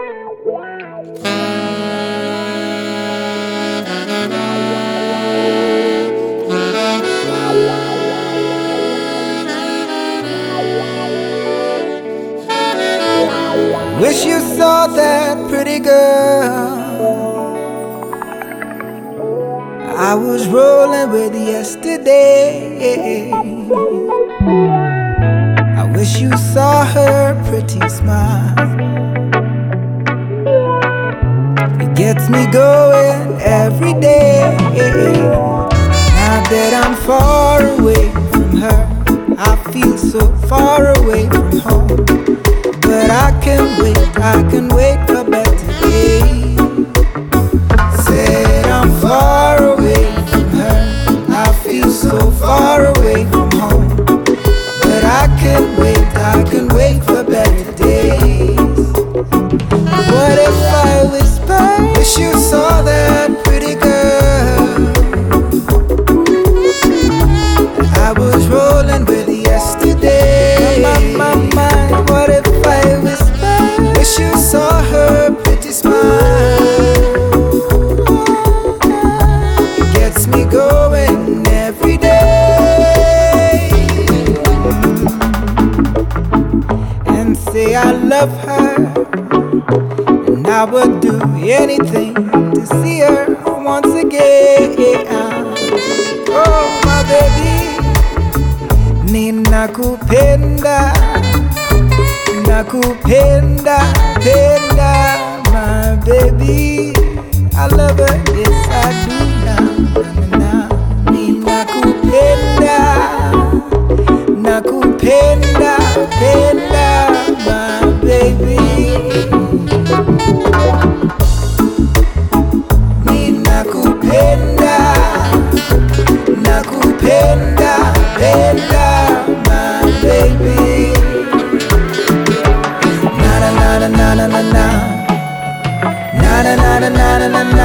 Wish you saw that pretty girl I was rolling with yesterday. I wish you saw her pretty smile. It gets me going every day. Now that I'm far away from her, I feel so far away from home. But I can wait for better days. Said I'm far away from her, I feel so far away from home. But I can wait for better days. What if I whisper, wish you saw that pretty girl I was rolling with yesterday? My mind, what if I whisper, wish you saw her pretty smile? It gets me going every day. And say I love her, and I would do anything to see her once again. Oh my baby, ninakupenda, nakupenda, penda, my baby. I love her, yes I do now. Ninakupenda, nakupenda, penda, my baby. Ninakupenda, nakupenda, penda, my baby. Na na na na na na na na na na na na na na.